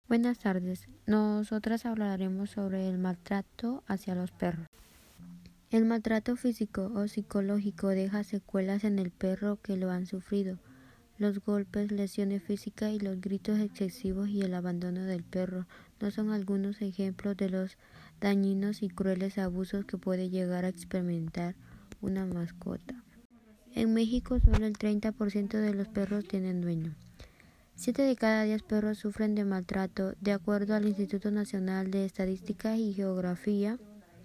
Buenas tardes. Nosotras hablaremos sobre el maltrato hacia los perros. El maltrato físico o psicológico deja secuelas en el perro que lo han sufrido. Los golpes, lesiones físicas y los gritos excesivos y el abandono del perro no son algunos ejemplos de los dañinos y crueles abusos que puede llegar a experimentar una mascota. En México, solo el 30% de los perros tienen dueño. 7 de cada 10 perros sufren de maltrato, de acuerdo al Instituto Nacional de Estadística y Geografía,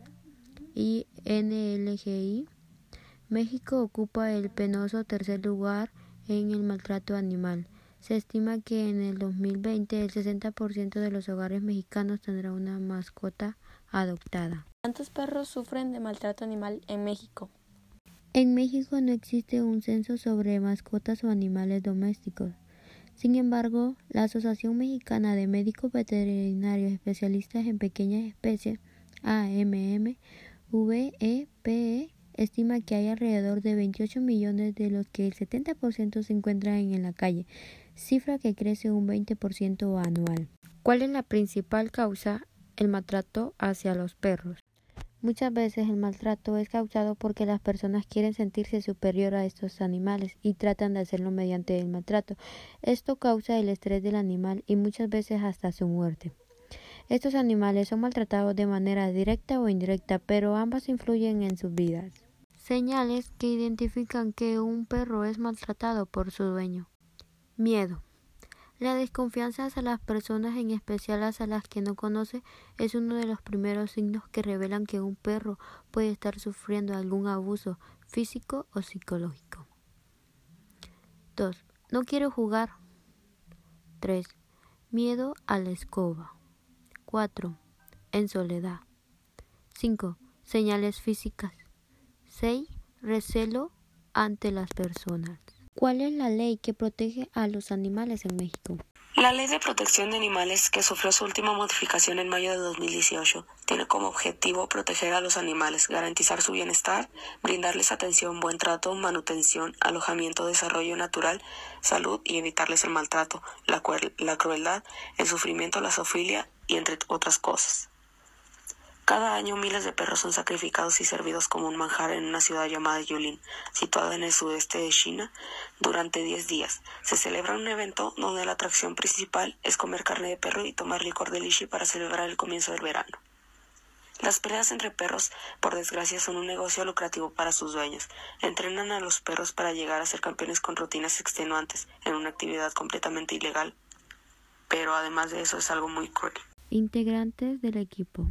INLGI. México ocupa el penoso tercer lugar en el maltrato animal. Se estima que en el 2020 el 60% de los hogares mexicanos tendrá una mascota adoptada. ¿Cuántos perros sufren de maltrato animal en México? En México no existe un censo sobre mascotas o animales domésticos. Sin embargo, la Asociación Mexicana de Médicos Veterinarios Especialistas en Pequeñas Especies, AMMVEPE, estima que hay alrededor de 28 millones, de los que el 70% se encuentran en la calle, cifra que crece un 20% anual. ¿Cuál es la principal causa? El maltrato hacia los perros. Muchas veces el maltrato es causado porque las personas quieren sentirse superior a estos animales y tratan de hacerlo mediante el maltrato. Esto causa el estrés del animal y muchas veces hasta su muerte. Estos animales son maltratados de manera directa o indirecta, pero ambas influyen en sus vidas. Señales que identifican que un perro es maltratado por su dueño. Miedo. La desconfianza hacia las personas, en especial hacia las que no conoce, es uno de los primeros signos que revelan que un perro puede estar sufriendo algún abuso físico o psicológico. 2. No quiero jugar. 3. Miedo a la escoba. 4. En soledad. 5. Señales físicas. 6. Recelo ante las personas. ¿Cuál es la ley que protege a los animales en México? La Ley de Protección de Animales, que sufrió su última modificación en mayo de 2018, tiene como objetivo proteger a los animales, garantizar su bienestar, brindarles atención, buen trato, manutención, alojamiento, desarrollo natural, salud y evitarles el maltrato, la crueldad, el sufrimiento, la zoofilia y entre otras cosas. Cada año miles de perros son sacrificados y servidos como un manjar en una ciudad llamada Yulin, situada en el sudeste de China, durante 10 días. Se celebra un evento donde la atracción principal es comer carne de perro y tomar licor de lichi para celebrar el comienzo del verano. Las peleas entre perros, por desgracia, son un negocio lucrativo para sus dueños. Entrenan a los perros para llegar a ser campeones con rutinas extenuantes, en una actividad completamente ilegal, pero además de eso es algo muy cruel. Integrantes del equipo: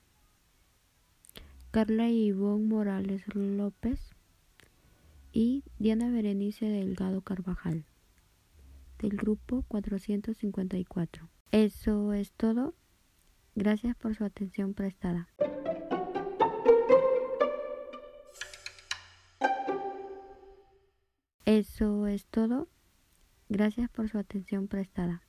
Carla Ivonne Morales López y Diana Berenice Delgado Carvajal, del grupo 454. Eso es todo. Gracias por su atención prestada. Eso es todo. Gracias por su atención prestada.